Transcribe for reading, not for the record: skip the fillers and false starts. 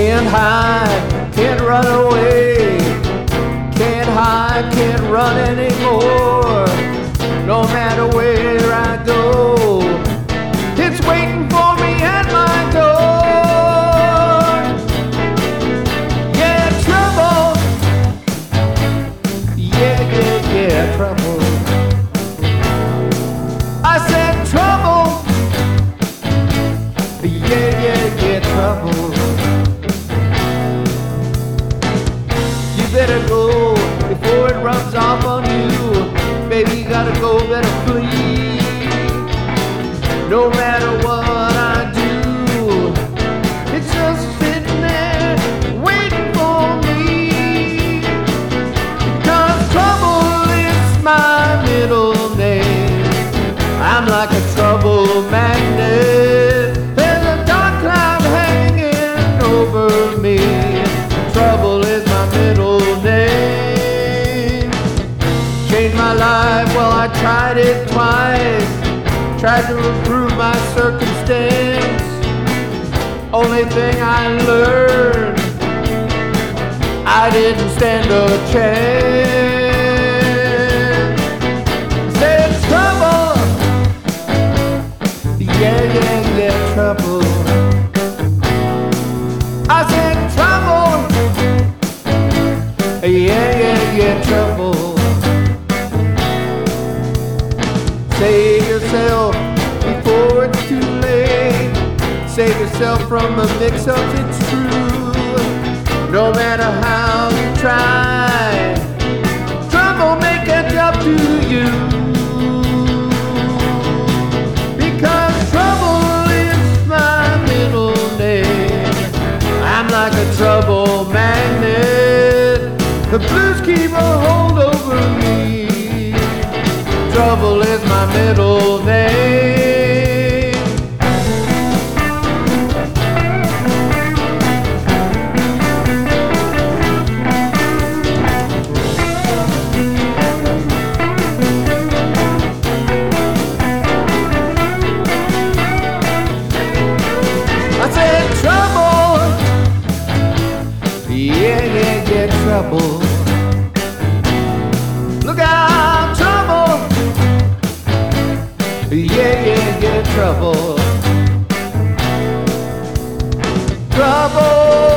Can't hide, can't run away. Can't hide, can't run anymore. No matter where I go, it's waiting for me at my door. Yeah, trouble. Yeah, trouble. I said trouble. Yeah, trouble. You better go before it rubs off on you. Baby, you gotta go, better flee. No matter what I do, it's just sitting there waiting for me. Because trouble is my middle name. I'm like a trouble magnet. There's a dark cloud hanging over me. Trouble is my middle name. Changed my life, well, I tried it twice. Tried to improve my circumstance. Only thing I learned, I didn't stand a chance. Said trouble. Yeah, trouble. I said trouble. Yeah, trouble. Save yourself before it's too late. Save yourself from the mix-ups, it's true. No matter how you try, trouble may catch up to you. Because trouble is my middle name. I'm like a trouble magnet. The blues keep a hold over me. Trouble is my middle name. I said trouble. Yeah, trouble. Look out, trouble. Yeah, trouble. Trouble.